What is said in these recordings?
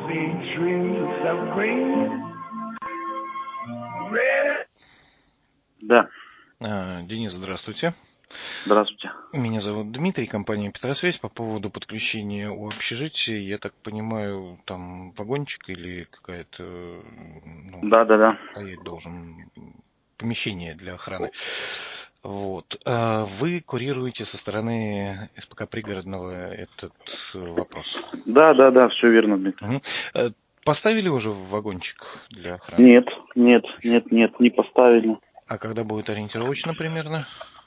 big trees of green, red. Да. Денис, здравствуйте. Здравствуйте. Меня зовут Дмитрий, компания «Петросвязь». По поводу подключения у общежития, я так понимаю, там вагончик или какая-то... Да. Стоять должен помещение для охраны. Вот. Вы курируете со стороны СПК Пригородного этот вопрос? Да, все верно, Дмитрий. Угу. Поставили уже вагончик для охраны? Нет, не поставили. А когда будет ориентировочно примерно?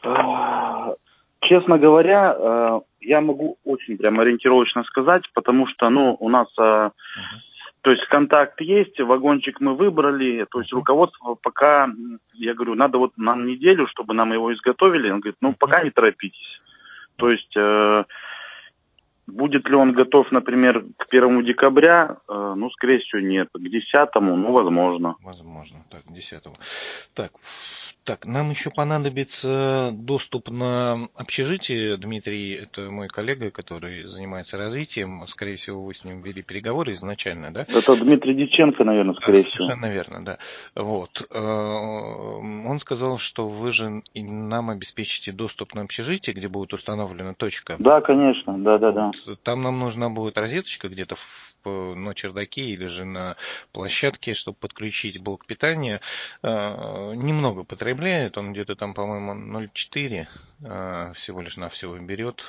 Честно говоря, я могу очень прям ориентировочно сказать, потому что, у нас, то есть контакт есть, вагончик мы выбрали, то есть руководство пока, я говорю, надо вот нам неделю, чтобы нам его изготовили, он говорит, пока не торопитесь. То есть, будет ли он готов, например, к 1 декабря, скорее всего, нет, к 10-му, возможно. Возможно, так, к 10-му. Так, нам еще понадобится доступ на общежитие. Дмитрий, это мой коллега, который занимается развитием. Скорее всего, вы с ним вели переговоры изначально, да? Это Дмитрий Дьяченко, наверное, скорее всего. Совершенно верно, да. Вот. Он сказал, что вы же нам обеспечите доступ на общежитие, где будет установлена точка. Да, конечно, да. Вот. Там нам нужна будет розеточка где-то на чердаке или же на площадке, чтобы подключить блок питания. Немного потребляет, он где-то там, по-моему, 0,4 всего лишь навсего берет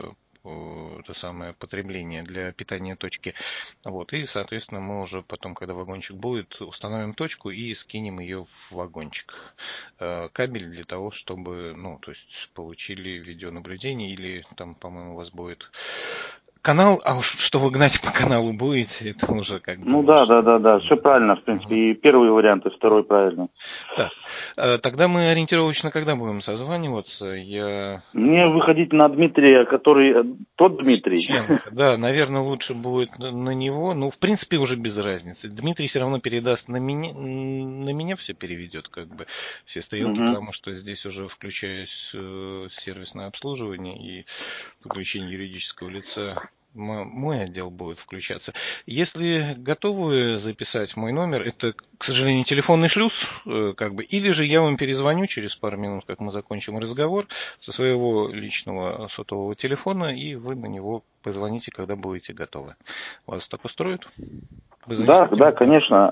это самое потребление для питания точки. Вот. И, соответственно, мы уже потом, когда вагончик будет, установим точку и скинем ее в вагончик. Кабель для того, чтобы, то есть получили видеонаблюдение или там, по-моему, у вас будет канал, а уж что вы гнать по каналу будете, это уже как бы... Да, все правильно, в принципе, и первый вариант, и второй правильно. Так, тогда мы ориентировочно когда будем созваниваться? Мне выходить на Дмитрия, тот Дмитрий. Да, наверное, лучше будет на него, в принципе, уже без разницы. Дмитрий все равно передаст на меня все переведет, все стрелки, потому что здесь уже включаясь сервисное обслуживание и подключение юридического лица, мой отдел будет включаться. Если готовы записать мой номер, это, к сожалению, телефонный шлюз, или же я вам перезвоню через пару минут, как мы закончим разговор, со своего личного сотового телефона, и вы на него позвоните, когда будете готовы. Вас так устроит? Да, конечно.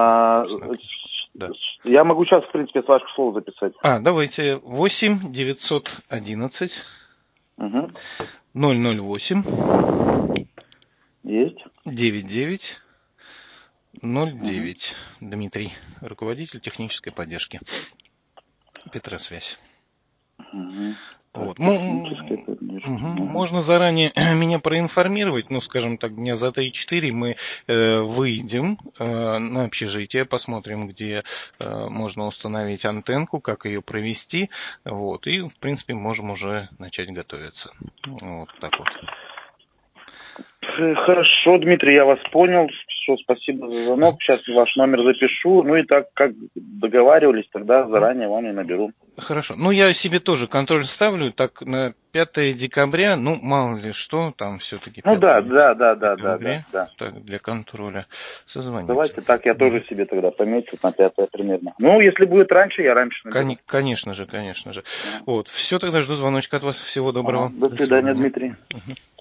Да. Я могу сейчас, в принципе, с ваших слов записать. Давайте 8 911 008 Есть. 9909. Дмитрий, руководитель технической поддержки. Петросвязь. Вот. Можно заранее меня проинформировать, скажем так, дня за 3-4 мы выйдем на общежитие, посмотрим, где можно установить антенку, как ее провести, и, в принципе, можем уже начать готовиться. Вот так вот. Хорошо, Дмитрий, я вас понял. Все, спасибо за звонок. Сейчас ваш номер запишу. И так, как договаривались, тогда заранее вам и наберу. Хорошо. Я себе тоже контроль ставлю, так на 5 декабря, мало ли что, там все-таки 5 декабря, да. Так, для контроля созвониться. Давайте так, я тоже себе тогда пометил на 5 примерно. Если будет раньше, я раньше наберу. Конечно же. Вот. Все, тогда жду звоночка от вас. Всего доброго. До свидания, Дмитрий.